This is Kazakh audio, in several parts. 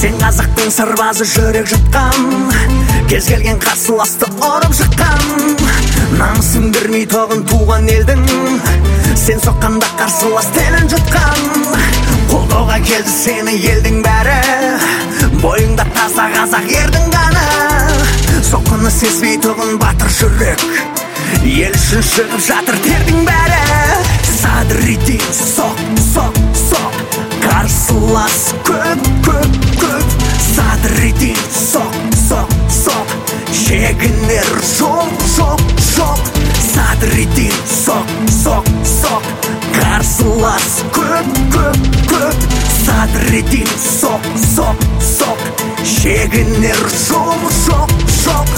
Сен қазақтың сарбазы, жүрек жұтқан, кез келген қарсыласты ұрып жыққан. Намысын бермей тоғын туған елдің, сен соққанда қарсылас телін жұтқан. Қолдауға келді сені елдің бәрі, бойыңда таза қазақ ердің ғана. Соққыны сезбей тоғын батыр жүрек, ел үшін шығып жатыр тердің бәрі. Садыридин соқ, соқ, соқ, қарсылас көп, көп, көп. Садыридин соқ, соқ, соқ, шегінер жоқ, жоқ, жоқ. Садыридин соқ, соқ, соқ, қарсылас көп, көп, көп. Садыридин соқ, соқ, соқ, шегінер жоқ, жоқ, жоқ.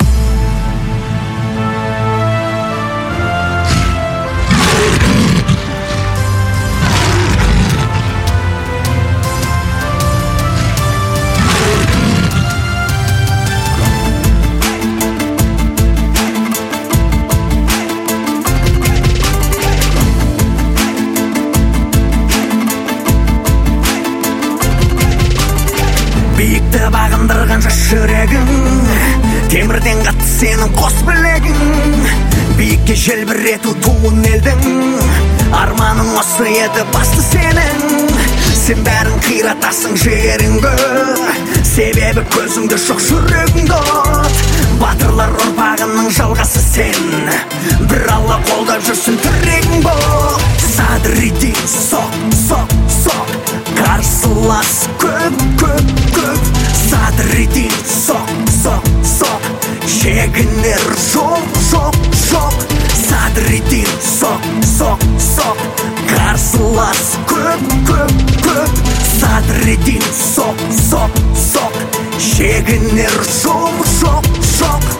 Биікті бағындырған жас жүрегің, темірден қатты сенің қос білегің. Биікке желбірету туын елдің, арманың осы еді басты сенің. Сен бәрін қиратасың жеріңді, себебі көзіңді жоқ жүрегіңді от. Батырлар ұрпағының жалғасы сен, бір алла қолдап жүрсін тірегің бол. Садыридин соқ, соқ, соқ, қарсылас көп, көп, көп. Садыридин соқ, соқ, соқ, шегінер жоқ, жоқ, жоқ. Садыридин соқ, соқ, соқ, қарсылас көп, көп, көп. Садыридин соқ, соқ, соқ, шегінер жоқ, жоқ, жоқ.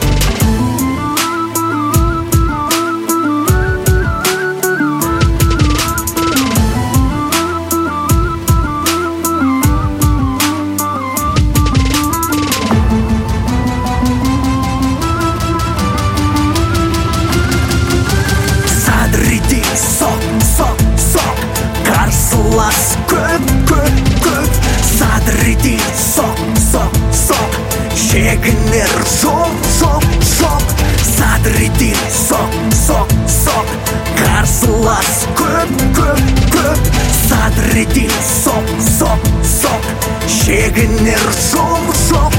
Қарсылас көп, көп, көп. Садыридин соқ, соқ, соқ, шегінер жоқ, жоқ, жоқ. Садыридин соқ, соқ, соқ, қарсылас көп, көп, көп. Садыридин соқ, соқ, соқ, шегінер жоқ, жоқ.